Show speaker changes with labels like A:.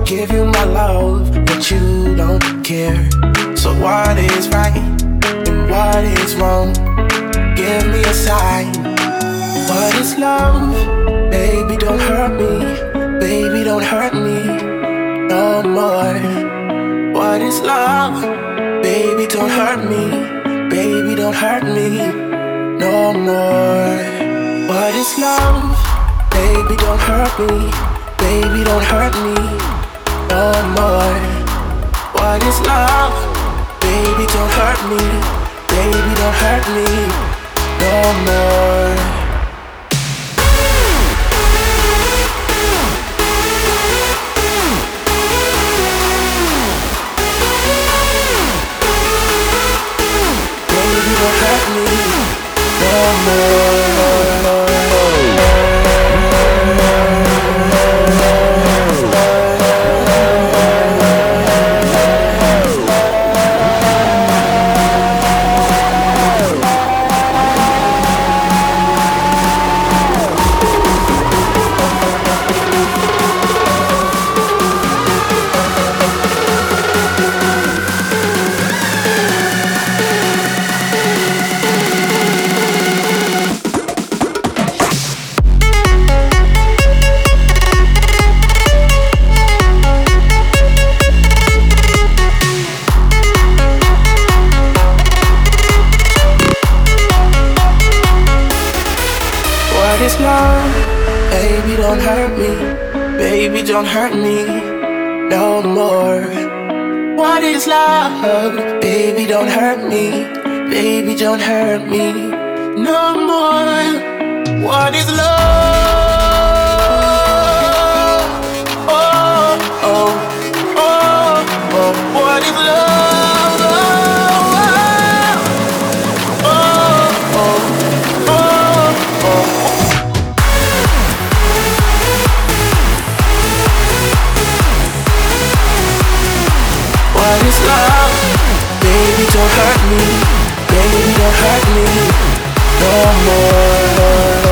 A: give you my love, but you don't care. So what is right and what is wrong? Give me a sign. What is love? Baby, don't hurt me. Baby, don't hurt me no more. What is love? Baby, don't hurt me. Baby, don't hurt me no more. What is love? Baby, don't hurt me. Baby, don't hurt me no more. What is love? Baby, don't hurt me. Baby, don't hurt me no more. What is love? Baby, don't hurt me. Baby, don't hurt me no more. What is love? Baby, don't hurt me. Baby, don't hurt me no more. What is love? Oh, oh, oh, oh. What is love? Oh, oh, oh, oh. What is love? Baby, don't hurt me. Baby, don't hurt me no more.